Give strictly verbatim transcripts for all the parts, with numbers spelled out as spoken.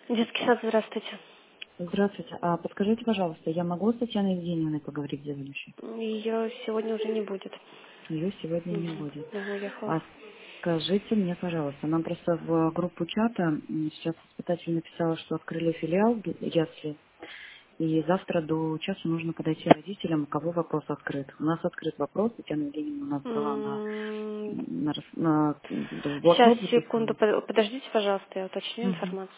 Детский сад, здравствуйте. Здравствуйте. А подскажите, пожалуйста, я могу с Татьяной Евгеньевной поговорить заведующей? Ее сегодня уже не будет. Ее сегодня не Угу. будет. Она уехала. А скажите мне, пожалуйста, нам просто в группу чата м, сейчас воспитатель написала, что открыли филиал г- ясли, и завтра до часу нужно подойти родителям, у кого вопрос открыт. У нас открыт вопрос, Татьяна Евгеньевна у нас брала на, М, на, рас- на- в Сейчас, блокнот секунду, записывала. под- подождите, пожалуйста, я уточню Мгм. информацию.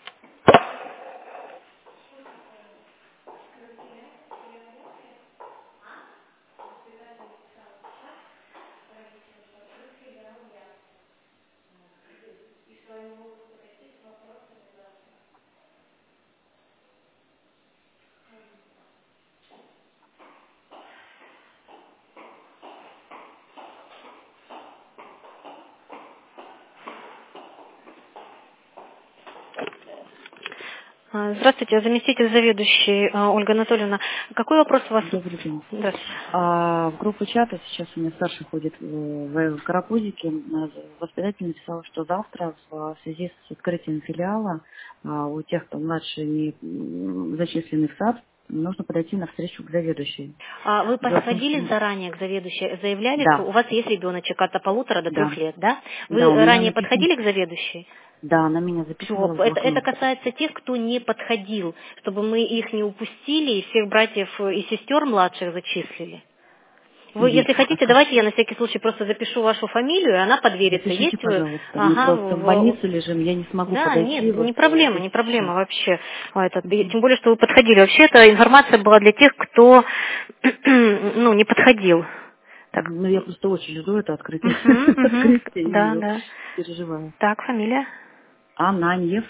А, Здравствуйте, я заместитель заведующей а, Ольга Анатольевна. Какой вопрос у вас? Добрый день. Здравствуйте. А в группу чата сейчас у меня старший ходит в, в Карапузике. Нас Воспитатель написала, что завтра в связи с открытием филиала а, у тех, кто младше не м, зачисленный в сад, нужно подойти на встречу к заведующей. А Вы Дело в том, что... подходили заранее к заведующей, заявляли, что Да, у вас есть ребеночек от полутора до трех да, лет, да? да, Вы у меня ранее написан... подходили к заведующей? Да, она меня Все, записывала в это, это блокнот. касается тех, кто не подходил, чтобы мы их не упустили и всех братьев и сестер младших зачислили. Вы, Мгм. если А хотите, скажи, давайте я на всякий случай просто запишу вашу фамилию, и она подверится. запишите, Есть вы, пожалуйста. Мы ага, просто в, в в- больнице лежим, я не смогу да, нет, подойти вот не э, проблема, здесь не сейчас. проблема вообще. А, это, и тем более, что вы подходили. Вообще, эта информация была для тех, кто, ну, не подходил. Так, Ну, я просто очень жду это открытие. угу, угу, Открытие да, и да. переживаю. Так, фамилия. Ананьев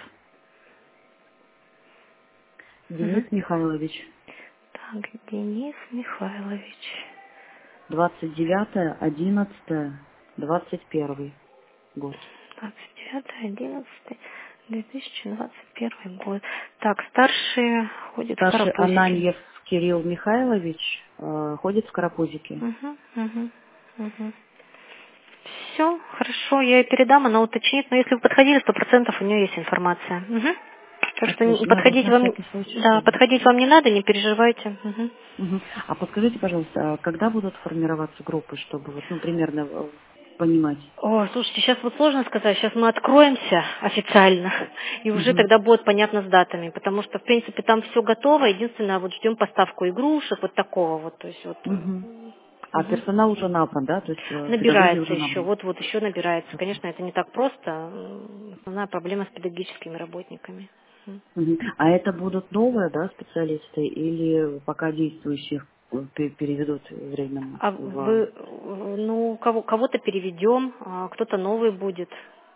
Денис Угу. Михайлович. Так, Денис Михайлович. двадцать девятое одиннадцатое двадцать первый год. двадцать девятое одиннадцатое две тысячи двадцать первый год. Так, старший ходит в Старший Карапузике. Ананьев Кирилл Михайлович э, ходит в Карапузике. Угу, угу, угу. Все, хорошо, я ей передам, она уточнит, но если вы подходили, сто процентов у нее есть информация. Угу. Так что не- Отлично. Ну, вот подходить на вам, всякий случай да, скажу. подходить вам не надо, не переживайте. Угу. Мгм. А подскажите, пожалуйста, а когда будут формироваться группы, чтобы вот, ну, примерно э, понимать? О, слушайте, сейчас вот сложно сказать, сейчас мы откроемся официально, и уже Мгм. тогда будет понятно с датами, потому что, в принципе, там все готово, единственное, вот ждем поставку игрушек, вот такого вот, то есть вот. Мгм. А Мгм. персонал уже набран, да? То есть э, педагоги Набирается уже еще, набраны? вот-вот еще набирается. Конечно, это не так просто, м, основная проблема с педагогическими работниками. Мгм. Мгм. А это будут новые, да, специалисты или пока действующих э, пе- переведут временно А в... вы, э, ну, кого, кого-то переведем, а кто-то новый будет.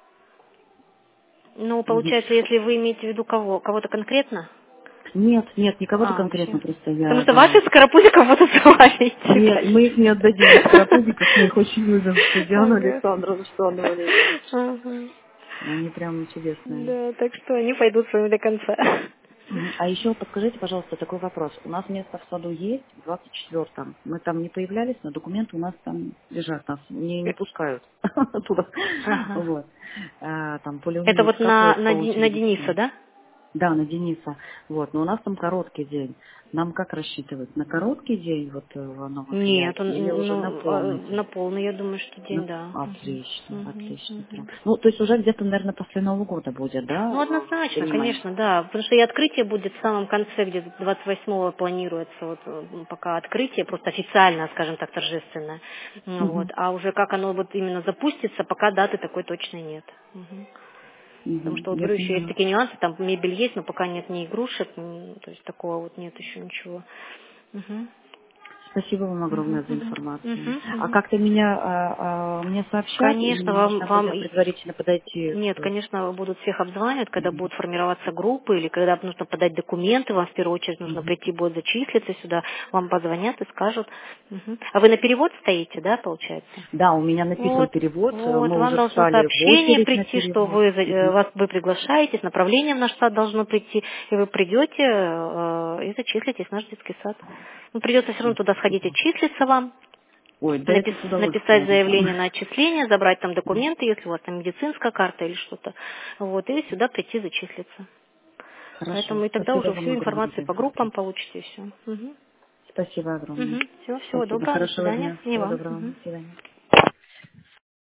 Ну, Мгм. получается, если вы имеете в виду кого, кого-то конкретно? Нет, нет, не кого-то А, конкретно, вообще. просто Потому я, что да. ваши скоропузиков будут с вами идти Нет, мы их не отдадим, их дальше. карапузиков, мы их очень любим, что Диану Ага. Александровну, что Анну Валерьевну. Ага. Они прям чудесные. Да, так что они пойдут с вами до конца. Мгм. А еще подскажите, пожалуйста, такой вопрос. У нас место в саду есть, в двадцать четвёртом. Мы там не появлялись, но документы у нас там лежат, нас не, не пускают туда. Ага. Вот. А, там Это полиомиелит вот на, скапывается по на, Де- на очереди Дениса, все. да? Да, на Дениса. Вот. Но у нас там короткий день. Нам как рассчитывать? На короткий день вот э, в новом филиале Нет, или он уже на ну, э, полный день? на полный, я думаю, что На- день, да. Мгм. Отлично, Мгм, отлично. Прям. мгм. Ну, то есть уже где-то, наверное, после Нового года будет, да, Ну, э, однозначно, понимание? конечно, да. Потому что и открытие будет в самом конце, где-то двадцать восьмого планируется, вот э, пока открытие, просто официально, скажем так, торжественное. Ну, вот. Мгм. А уже как оно вот именно запустится, пока даты такой точно нет. Мгм. Потому Мгм. что, вот Я говорю, еще есть поняла. такие нюансы, там мебель есть, но пока нет ни игрушек, ни- то есть такого вот нет еще ничего. Мгм. Спасибо вам Мгм, огромное за мгм, информацию. мгм, А мгм. как-то меня а, а, мне сообщат или Конечно, мне вам, нужно вам будет и- предварительно подойти нет, к... конечно, будут всех обзванивать, когда Мгм. будут формироваться группы или когда нужно подать документы, вам в первую очередь нужно Мгм. прийти, будет зачислиться сюда, вам позвонят и скажут. Мгм. А вы на перевод стоите, да, получается? Да, у меня написан Вот, перевод, э, вот, мы вам уже должно встали в сообщение очередь на прийти, что перевод. вы, за- э, Мгм. вас, вы приглашаетесь, направление в наш сад должно прийти, и вы придете э, и зачислитесь в наш детский сад. Ну, придется все равно туда сходить и числиться вам, Ой, да это с напис- написать удовольствием. заявление на отчисление, забрать там документы, если у вас там медицинская карта или что-то, вот, и сюда прийти зачислиться. Хорошо. Поэтому и тогда Спасибо уже вам всю огромное информацию за по группам информацию. получите и все. Угу. Спасибо огромное. Угу. Все, всего Спасибо. доброго, до Хорошего свидания. дня. И Всего вам. доброго. Угу. До свидания.